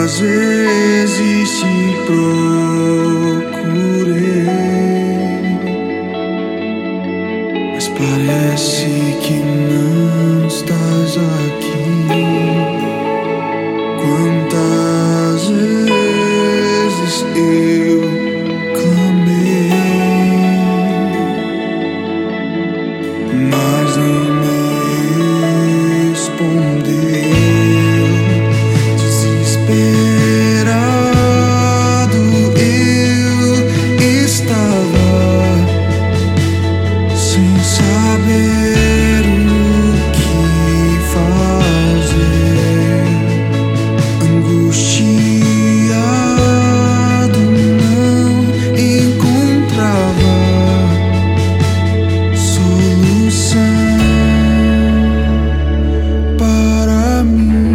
Quantas vezes te procurei, mas parece que não estás aqui. Quantas vezes eu clamei, mas não me respondeu. Desesperado eu estava, sem saber o que fazer. Angustiado, não encontrava solução para mim.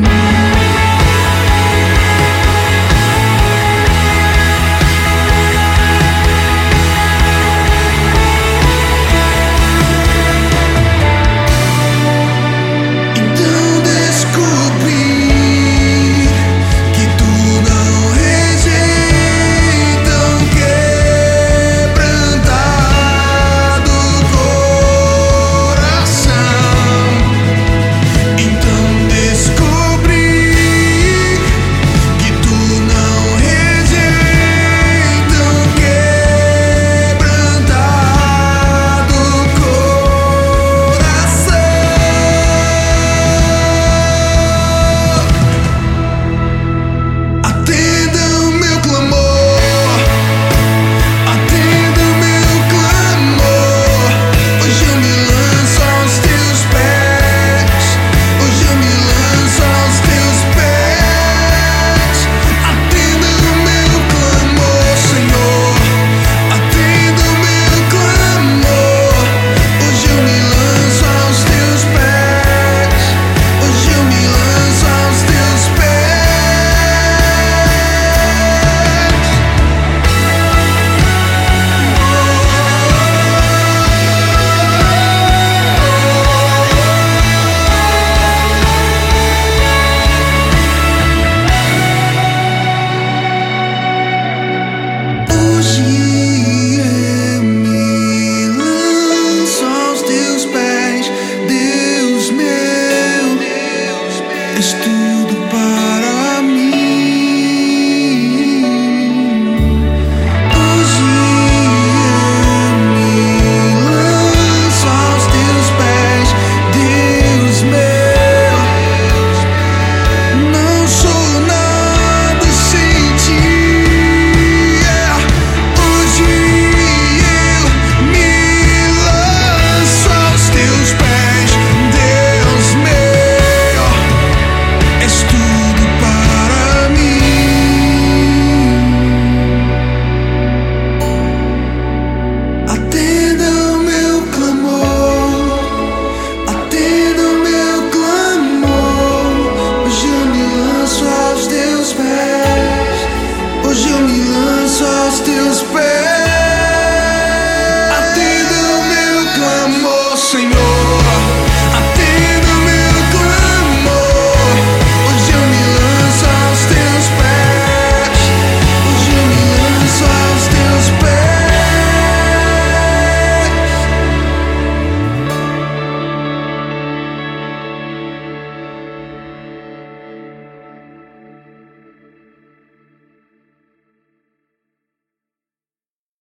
És tudo para mim. Hoje eu me lanço aos teus pés, Deus meu. Não sou nada sem ti. Hoje eu me lanço aos teus pés, Deus meu. És tudo para mim. Atenda o meu clamor, atenda o meu clamor. Hoje eu me lanço aos teus pés, hoje eu me lanço aos teus pés. Atenda o meu clamor, Senhor.